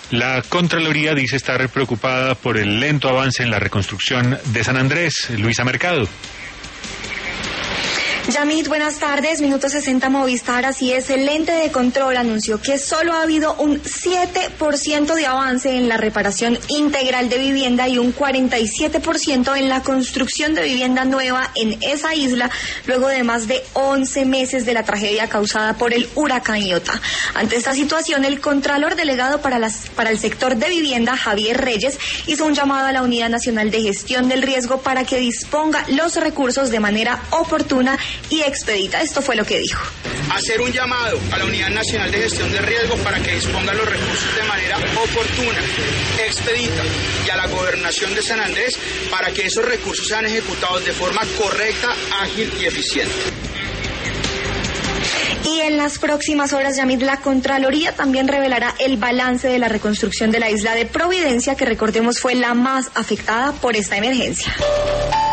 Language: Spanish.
La Contraloría dice estar preocupada por el lento avance en la reconstrucción de San Andrés. Luisa Mercado. Yamit, buenas tardes. Minuto 60 Movistar. Así es, el ente de control anunció que solo ha habido un 7% de avance en la reparación integral de vivienda y un 47% en la construcción de vivienda nueva en esa isla, luego de más de 11 meses de la tragedia causada por el huracán Iota. Ante esta situación, el Contralor Delegado para el sector de vivienda, Javier Reyes, hizo un llamado a la Unidad Nacional de Gestión del Riesgo para que disponga los recursos de manera oportuna y expedita. Esto fue lo que dijo. Hacer un llamado a la Unidad Nacional de Gestión de Riesgo para que disponga los recursos de manera oportuna, expedita, y a la Gobernación de San Andrés para que esos recursos sean ejecutados de forma correcta, ágil y eficiente. Y en las próximas horas, Yamit, la Contraloría también revelará el balance de la reconstrucción de la isla de Providencia, que recordemos fue la más afectada por esta emergencia.